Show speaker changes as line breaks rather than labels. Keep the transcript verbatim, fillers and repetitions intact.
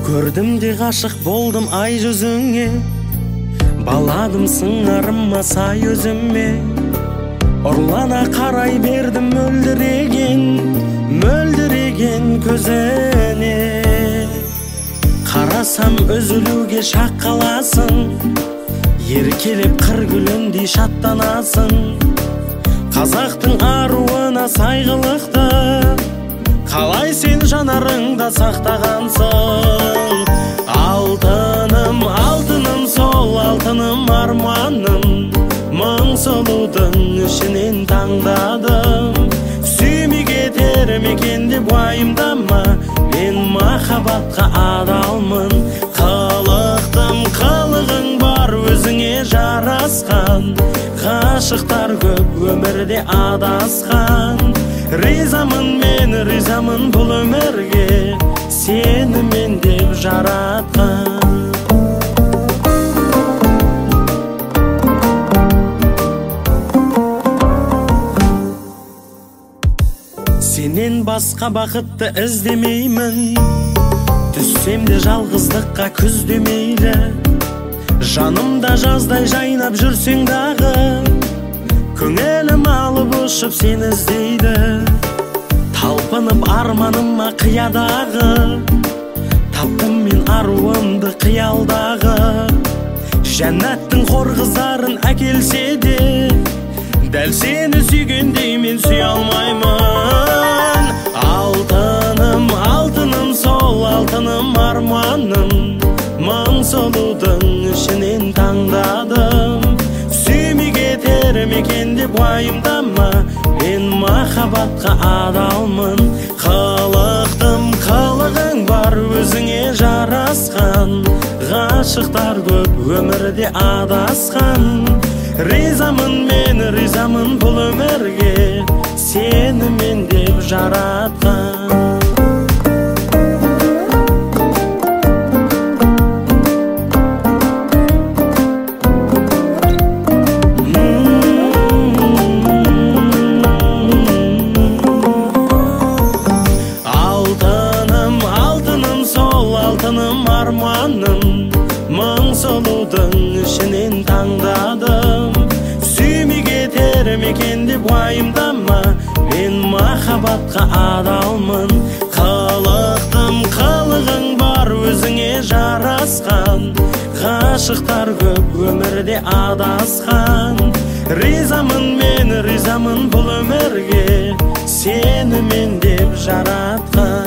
Көрдім де ғашық болдым ай жүзіңе, баладым сыңарыма сай өзіме. Ұрлана қарай бердім мөлдіреген, мөлдіреген көзіне. Қарасам үзілуге шақ қаласың, еркелеп қыр гүліндей шаттанасың. Қазақтың аруына сайғылықты, қалай сен жанарыңда сақтағансың. Алтыным, алтыным, сол алтыным арманым, мың сұлудың ішінен таңдадым. Сүймей кетер мекен деп уайымдама, мен махаббатқа адалмын. Қылықтым, қылығың бар өзіңе жарасқан, ғашықтар көп өмірде адасқан. Ризамын мен, ризамын бұл өмірге, сені мен деп жаратқан. Сенен басқа бақытты іздемеймін, түссем де жалғыздыққа күз демейлі. Жанымда жаздай жайнап жүрсең дағы, көңілім алып ұшып сені іздейді. Талпынып арманыма қиядағы, таптым мен аруымды қиялдағы. Жәннаттың хор қыздарын әкелсе де, дәл сені сүйгендей мен сүй алмаймын. Алтыным, алтыным, сол алтыным арманым, мың сұлудың ішінен таңдадым. Сүймей кетер мекен деп уайымдама, мен махаббатқа адалмын. Қылықтым, қылығың бар өзіңе жарасқан, ғашықтар көп өмірде адасқан. Ризамын мен, ризамын бұл өмірге, сені мен деп жаратқан. Арманым, мың сұлудың ішінен таңдадым. Сүймей кетер мекен деп уайымдама, мен махаббатқа адалмын. Қылықтым, қылығың бар өзіңе жарасқан, ғашықтар көп өмірде адасқан. Ризамын мен, ризамын бұл өмірге, сені мен деп жаратқан.